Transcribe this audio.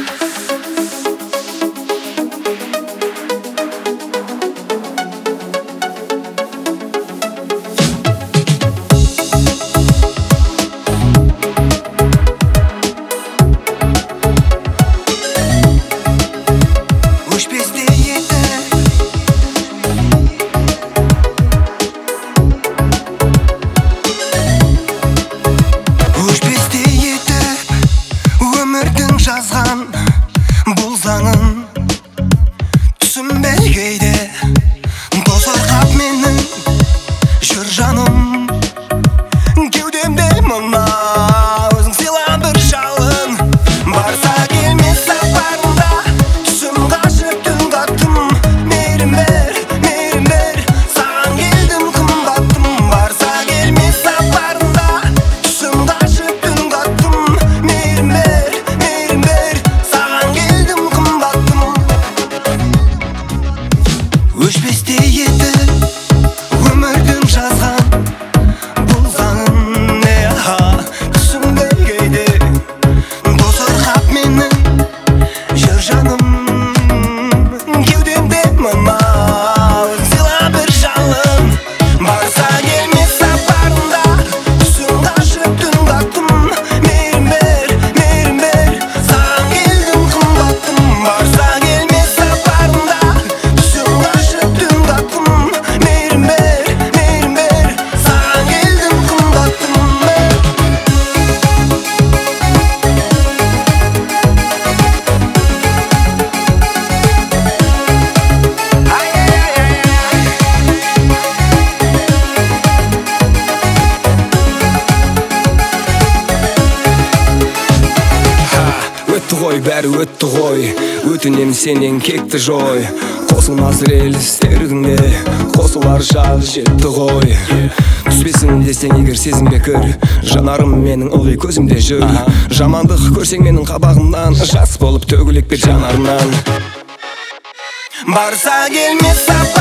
жазған бұл заңын түсінбей кейде тосырқап менің жүр жаным кеудемде мына өзің сыйла бір жалын барса келмес сапарында түсім қашып түн қаттым мейірім бер саған келдім қымбаттым барса келмес сапарында түсім қашып түн қаттым мейірім бер саған келдім қымбаттым өшпестей етіп өмірдің жазған бұл заңын түсінбей кейде тосырқап менің жүр жаным кеудемде мына өзің сыйла бір жалын барса келмес сапарында түсім қашып түн қаттым мейірім бер саған келдім қымбаттым барса келмес сапарында түсім қашып түн қаттым мейірім бер саған келдім қымбаттым Өтті ғой, бәрі өтті ғой, өтінем сенен кекті жой. Қосылмас рельстердің де қосылар шағы жетті ғой. Түспесін десең егер сезімге кір, жанарым менің ылғи көзімде жүр. Жамандық көрсең менің қабағымнан, жас болып төгілек бер жанарымнан. Барса келмес сапар